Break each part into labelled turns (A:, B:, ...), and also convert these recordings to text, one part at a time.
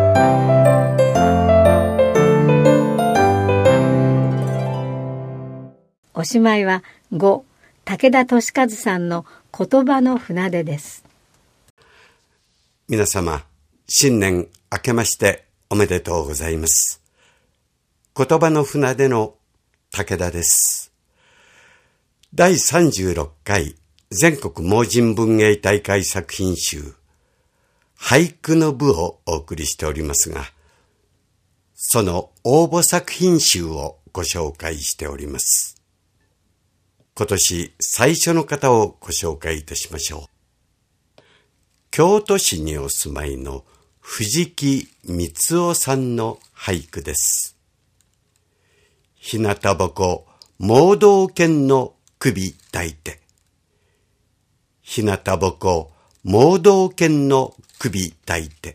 A: おしまいは5、武田俊和さんの言葉の船出です。
B: 皆様、新年明けましておめでとうございます。言葉の船出の武田です。第36回全国盲人文芸大会作品集俳句の部をお送りしておりますが、その応募作品集をご紹介しております。今年最初の方をご紹介いたしましょう。京都市にお住まいの藤木光雄さんの俳句です。日向ぼこ盲導犬の首抱いて。日向ぼこ盲導犬の首抱いて。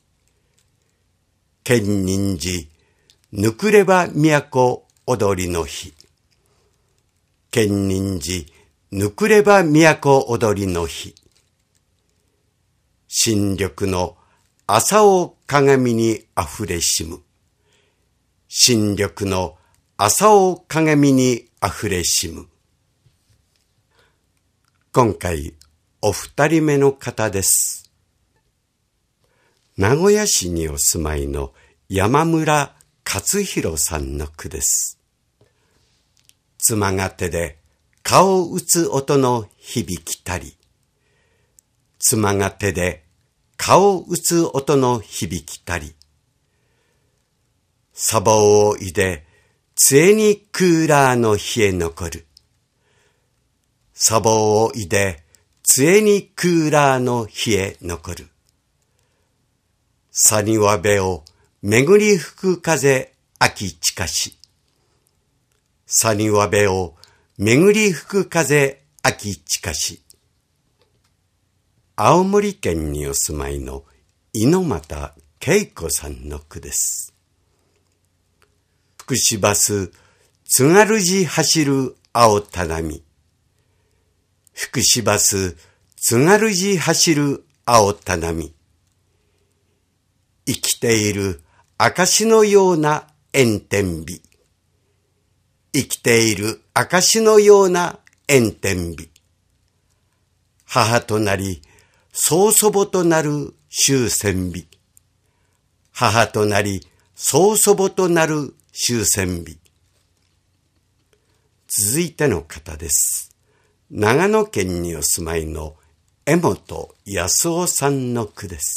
B: 建仁寺ぬくれば都踊りの日。建仁寺ぬくれば都踊りの日。新緑の朝を鏡にあふれしむ。新緑の朝を鏡にあふれしむ。今回お二人目の方です。名古屋市にお住まいの山村勝弘さんの句です。妻が手で顔打つ音の響きたり。妻が手で顔打つ音の響きたり。砂防をいで杖にクーラーの冷え残る。砂防をいで杖にクーラーの冷え残る。さにわべを巡り吹く風秋近し。さにわべを巡り吹く風秋近し。青森県にお住まいの猪俣恵子さんの句です。福祉バス津軽路走る青たなみ。福祉バス津軽路走る青たなみ。生きている証のような炎天日。生きている証のような炎天日。母となり、曽祖母となる終戦日。母となり、曽祖母となる終戦日。続いての方です。長野県にお住まいの江本康夫さんの句です。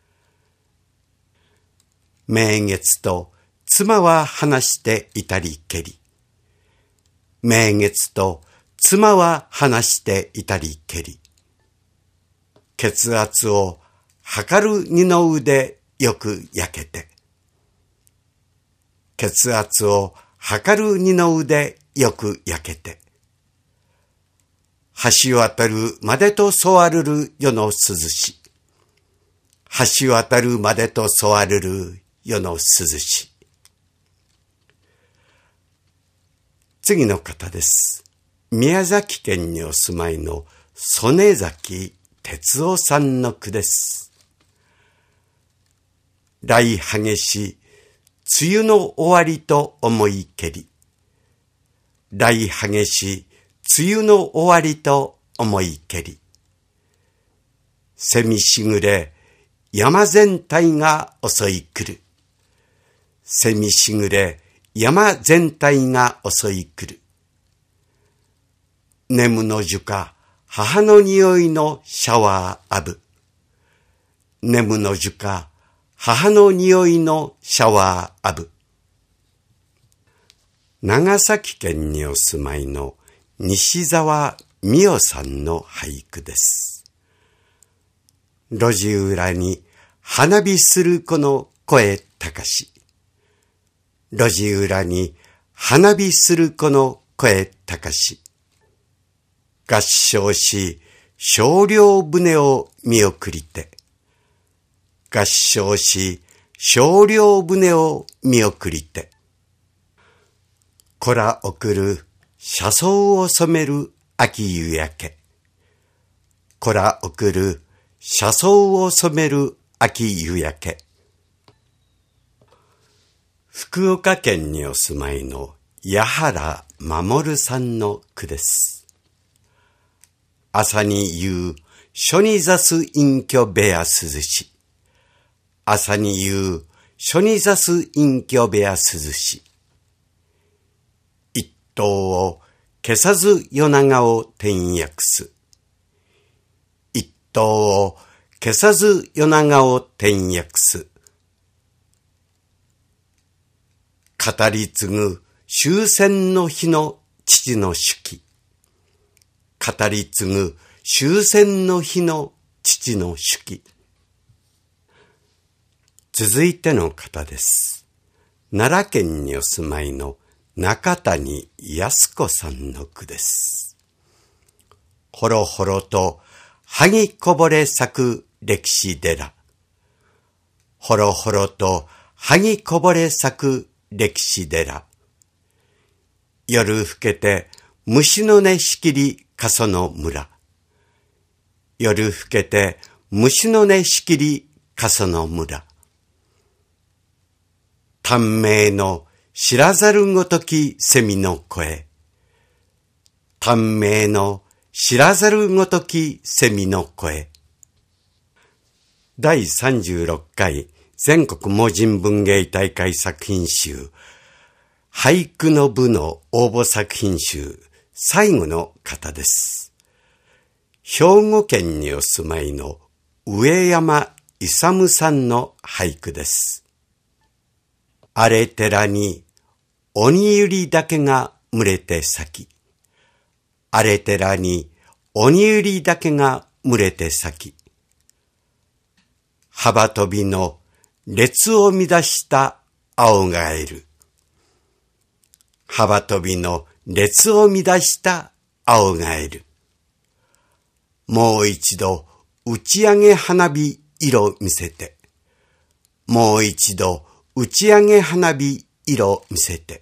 B: 名月と妻は話していたりけり。名月と妻は話していたりけり。血圧を測る二の腕よく焼けて。血圧を測る二の腕よく焼けて。橋渡るまでとそわるる世の涼し。橋渡るまでとそわるる世の涼し。次の方です。宮崎県にお住まいの曽根崎哲夫さんの句です。来激し梅雨の終わりと思いけり。来激し梅雨の終わりと思いけり。蝉しぐれ山全体が襲い来る。蝉しぐれ山全体が襲い来る。眠の樹か母の匂いのシャワー浴ぶ。眠の樹か母の匂いのシャワー浴ぶ。長崎県にお住まいの西澤美代さんの俳句です。路地裏に花火する子の声高し。路地裏に花火する子の声高し。合唱し少量船を見送りて。合唱し少量船を見送りて。子ら送る車窓を染める秋夕焼け。子ら送る車窓を染める秋夕焼け。 福岡県にお住まいの矢原守さんの句です。朝に言う書に座す隠居部屋涼し。朝に言う書に座す隠居部屋涼し。一灯を消さず夜長を転訳す。一灯を消さず夜長を転訳す。語り継ぐ終戦の日の父の手記。語り継ぐ終戦の日の父の手記。続いての方です。奈良県にお住まいの中谷靖子さんの句です。ほろほろとはぎこぼれ咲く歴史寺。ほろほろとはぎこぼれ咲く歴史寺。夜更けて虫の音しきり過疎の村。夜更けて虫の音しきり過疎の村。短命の知らざるごとき蝉の声。短命の知らざるごとき蝉の声。第36回全国盲人文芸大会作品集俳句の部の応募作品集最後の方です。兵庫県にお住まいの上山勇さんの俳句です。荒れ寺に鬼ゆりだけが群れて咲き。荒れ寺に鬼ゆりだけが群れて咲き。幅跳びの列を乱した青ガエル。幅跳びの列を乱した青ガエル。もう一度打ち上げ花火色見せて。もう一度打ち上げ花火色見せて。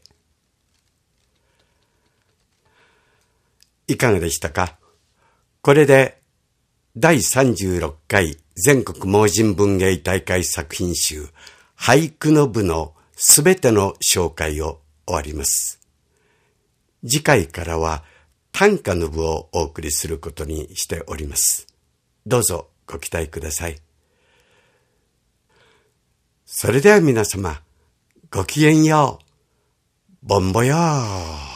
B: いかがでしたか？これで第36回全国盲人文芸大会作品集俳句の部のすべての紹介を終わります。次回からは短歌の部をお送りすることにしております。どうぞご期待ください。それでは皆様、ごきげんよう。ボンボヨー。